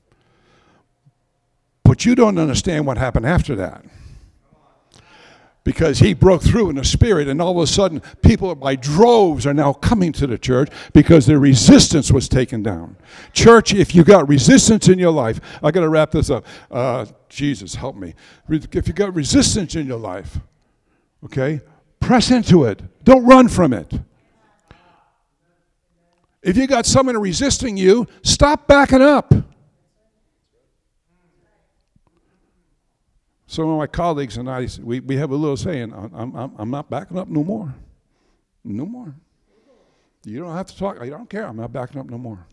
But you don't understand what happened after that. Because he broke through in the Spirit, and all of a sudden, people by droves are now coming to the church because their resistance was taken down. Church, if you got resistance in your life, I got to wrap this up. Jesus, help me. If you got resistance in your life, okay, press into it. Don't run from it. If you got someone resisting you, stop backing up. Some of my colleagues and I, we have a little saying, I'm not backing up no more. No more. You don't have to talk. I don't care. I'm not backing up no more.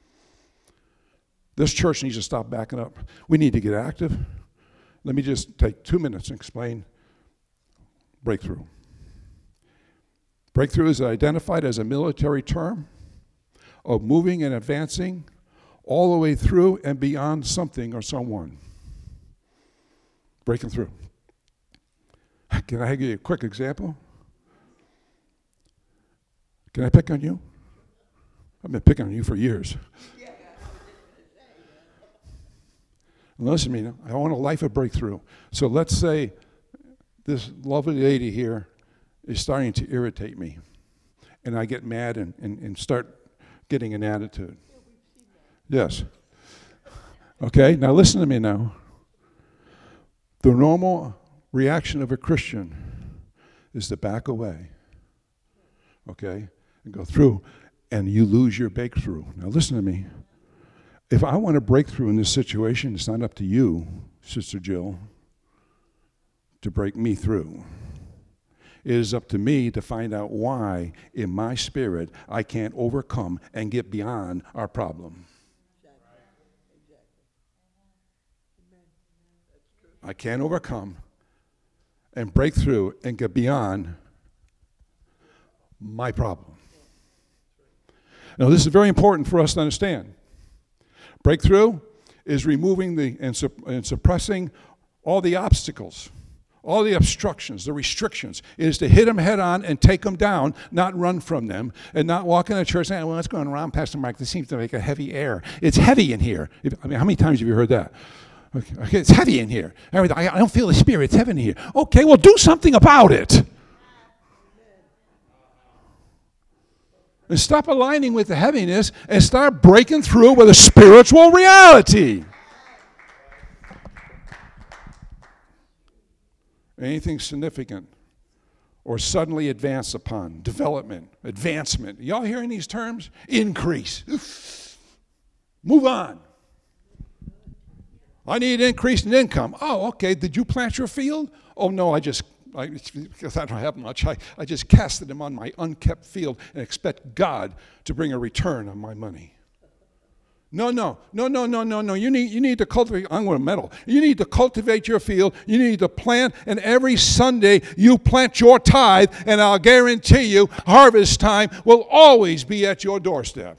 This church needs to stop backing up. We need to get active. Let me just take 2 minutes and explain breakthrough. Breakthrough is identified as a military term of moving and advancing all the way through and beyond something or someone. Breaking through. Can I give you a quick example? Can I pick on you? I've been picking on you for years. Listen to me now. I want a life of breakthrough. So let's say this lovely lady here is starting to irritate me, and I get mad and start getting an attitude. Yes. Okay, now listen to me now. The normal reaction of a Christian is to back away, okay, and go through, and you lose your breakthrough. Now listen to me. If I want to break through in this situation, it's not up to you, Sister Jill, to break me through. It is up to me to find out why, in my spirit, I can't overcome and get beyond our problem. I can't overcome and break through and get beyond my problem. Now, this is very important for us to understand. Breakthrough is removing and suppressing all the obstacles, all the obstructions, the restrictions, is to hit them head on and take them down, not run from them, and not walk in the church saying, well, what's going on, Pastor Mike? This seems to make a heavy air. It's heavy in here. I mean, how many times have you heard that? Okay, it's heavy in here. I don't feel the Spirit. It's heavy in here. Okay, well, do something about it. And stop aligning with the heaviness and start breaking through with a spiritual reality. Anything significant or suddenly advanced upon, development, advancement. Y'all hearing these terms? Increase. Move on. I need increase in income. Oh, okay. Did you plant your field? Oh, no, because I don't have much. I just casted them on my unkept field and expect God to bring a return on my money. No. You need to cultivate. I'm going to meddle. You need to cultivate your field. You need to plant, and every Sunday you plant your tithe, and I'll guarantee you harvest time will always be at your doorstep.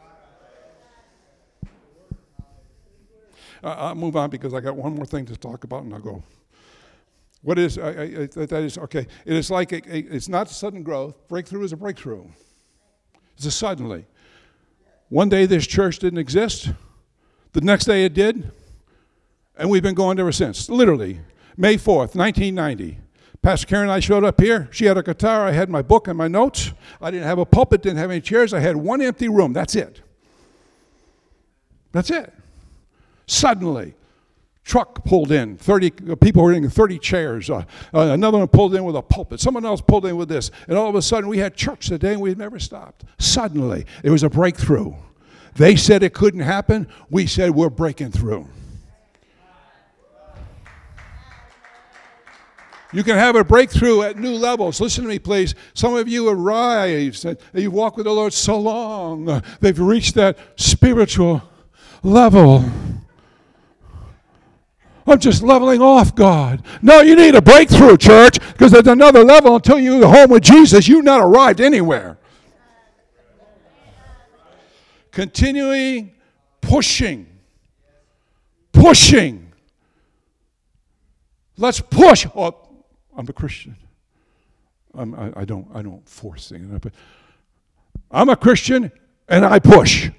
I'll move on because I got one more thing to talk about, and I'll go. What is that is okay? It is like it's not sudden growth. Breakthrough is a breakthrough. It's a suddenly. One day this church didn't exist. The next day it did. And we've been going ever since. Literally, May 4th, 1990. Pastor Karen and I showed up here. She had a guitar. I had my book and my notes. I didn't have a pulpit, didn't have any chairs. I had one empty room. That's it. That's it. Suddenly, truck pulled in. 30 people were in 30 chairs. Another one pulled in with a pulpit. Someone else pulled in with this. And all of a sudden, we had church today, and we've never stopped. Suddenly, it was a breakthrough. They said it couldn't happen. We said we're breaking through. You can have a breakthrough at new levels. Listen to me, please. Some of you arrived, and you've walked with the Lord so long. They've reached that spiritual level. I'm just leveling off, God. No, you need a breakthrough, church, because there's another level until you're home with Jesus. You've not arrived anywhere. Continuing pushing. Let's push. Oh, I'm a Christian. I don't force things. But I'm a Christian, and I push.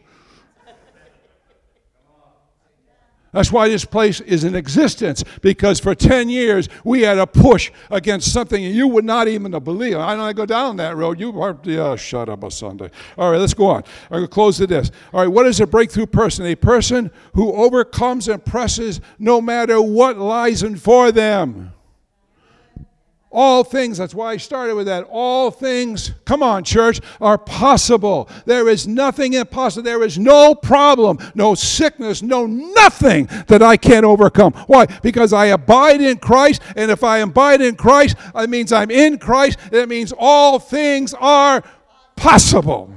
That's why this place is in existence, because for 10 years we had a push against something you would not even believe. I know I go down that road. You are, shut up a Sunday. All right, let's go on. I'm going to close with this. All right, what is a breakthrough person? A person who overcomes and presses no matter what lies in for them. All things, that's why I started with that. All things, come on, church, are possible. There is nothing impossible. There is no problem, no sickness, no nothing that I can't overcome. Why? Because I abide in Christ, and if I abide in Christ, it means I'm in Christ. It means all things are possible.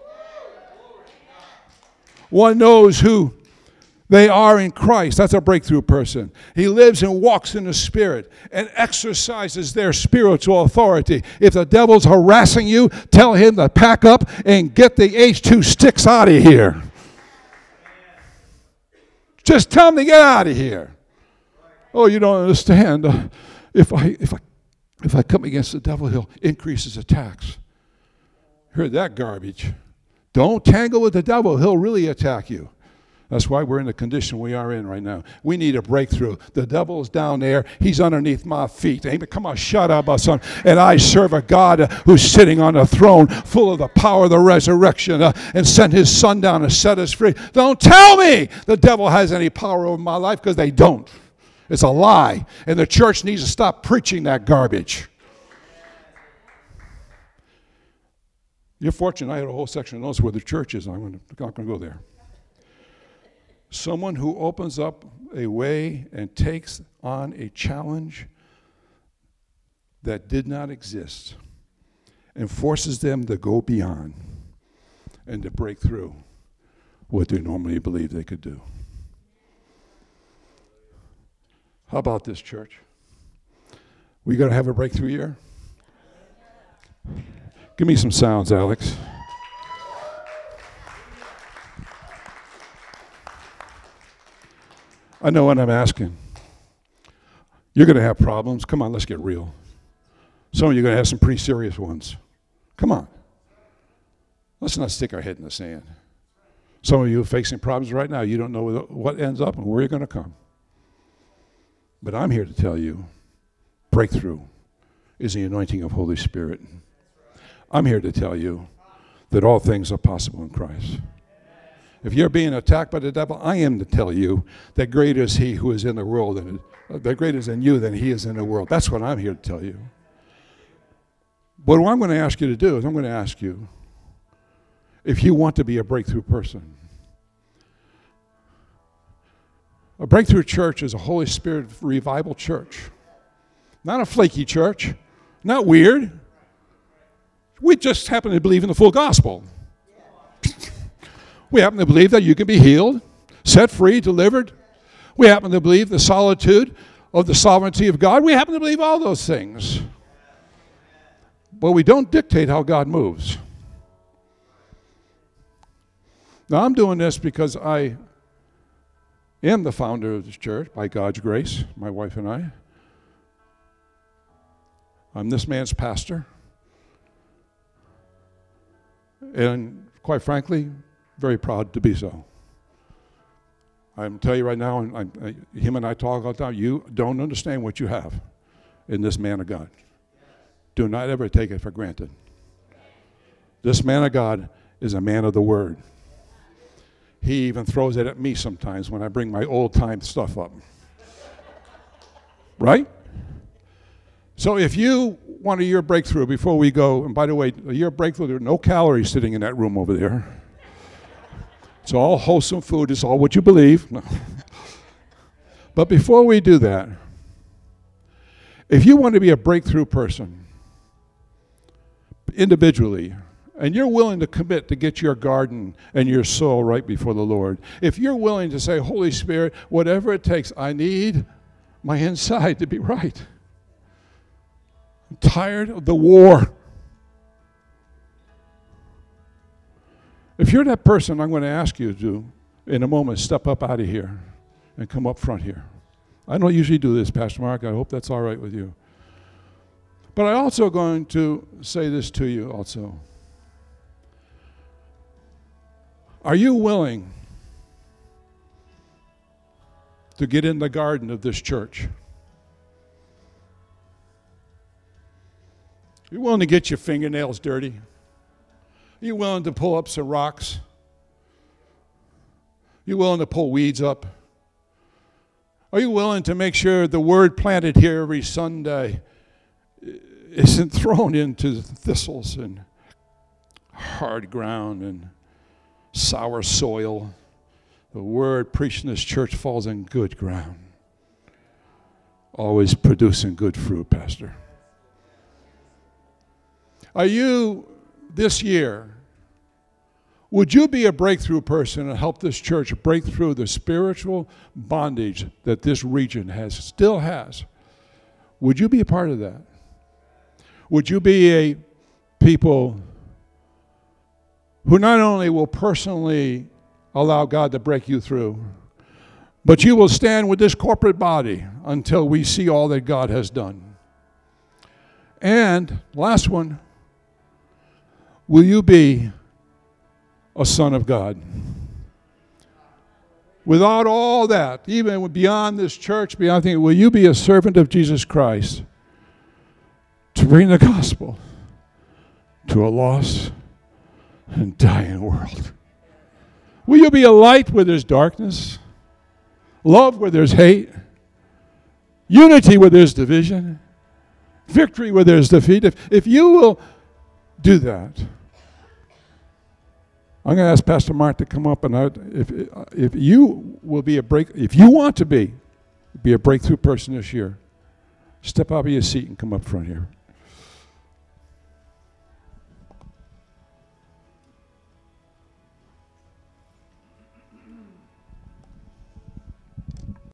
One knows who they are in Christ. That's a breakthrough person. He lives and walks in the Spirit and exercises their spiritual authority. If the devil's harassing you, tell him to pack up and get the H2 sticks out of here. Just tell him to get out of here. Oh, you don't understand. If I come against the devil, he'll increase his attacks. Heard that garbage. Don't tangle with the devil. He'll really attack you. That's why we're in the condition we are in right now. We need a breakthrough. The devil's down there. He's underneath my feet. Amen. Come on, shut up, my son. And I serve a God who's sitting on a throne full of the power of the resurrection and sent his son down to set us free. Don't tell me the devil has any power over my life, because they don't. It's a lie. And the church needs to stop preaching that garbage. You're fortunate. I had a whole section of notes where the church is. I'm not going to go there. Someone who opens up a way and takes on a challenge that did not exist and forces them to go beyond and to break through what they normally believe they could do. How about this, church? We going to have a breakthrough year? Give me some sounds, Alex. I know what I'm asking. You're going to have problems. Come on, let's get real. Some of you are going to have some pretty serious ones. Come on. Let's not stick our head in the sand. Some of you are facing problems right now. You don't know what ends up and where you're going to come. But I'm here to tell you, breakthrough is the anointing of Holy Spirit. I'm here to tell you that all things are possible in Christ. If you're being attacked by the devil, I am to tell you that greater is he who is in the world, and that greater is in you than he is in the world. That's what I'm here to tell you. But what I'm going to ask you to do is I'm going to ask you, if you want to be a breakthrough person. A breakthrough church is a Holy Spirit revival church. Not a flaky church. Not weird. We just happen to believe in the full gospel. We happen to believe that you can be healed, set free, delivered. We happen to believe the solitude of the sovereignty of God. We happen to believe all those things. But we don't dictate how God moves. Now, I'm doing this because I am the founder of this church by God's grace, my wife and I. I'm this man's pastor. And quite frankly, very proud to be so. I'm telling you right now, him and I talk all the time, you don't understand what you have in this man of God. Do not ever take it for granted. This man of God is a man of the word. He even throws it at me sometimes when I bring my old-time stuff up. Right? So if you want a year breakthrough before we go, and by the way, a year breakthrough, there are no calories sitting in that room over there. It's all wholesome food. It's all what you believe. No. But before we do that, if you want to be a breakthrough person, individually, and you're willing to commit to get your garden and your soul right before the Lord, if you're willing to say, Holy Spirit, whatever it takes, I need my inside to be right. I'm tired of the war. If you're that person, I'm going to ask you to, in a moment, step up out of here and come up front here. I don't usually do this, Pastor Mark. I hope that's all right with you. But I'm also going to say this to you also. Are you willing to get in the garden of this church? Are you willing to get your fingernails dirty? Are you willing to pull up some rocks? Are you willing to pull weeds up? Are you willing to make sure the word planted here every Sunday isn't thrown into thistles and hard ground and sour soil? The word preached in this church falls in good ground, always producing good fruit, Pastor. Are you, this year, would you be a breakthrough person and help this church break through the spiritual bondage that this region still has? Would you be a part of that? Would you be a people who not only will personally allow God to break you through, but you will stand with this corporate body until we see all that God has done? And last one, will you be a son of God? Without all that, even beyond this church, beyond things, will you be a servant of Jesus Christ to bring the gospel to a lost and dying world? Will you be a light where there's darkness, love where there's hate, unity where there's division, victory where there's defeat? If you will do that, I'm going to ask Pastor Mark to come up, and if you will be if you want to be a breakthrough person this year, step out of your seat and come up front here.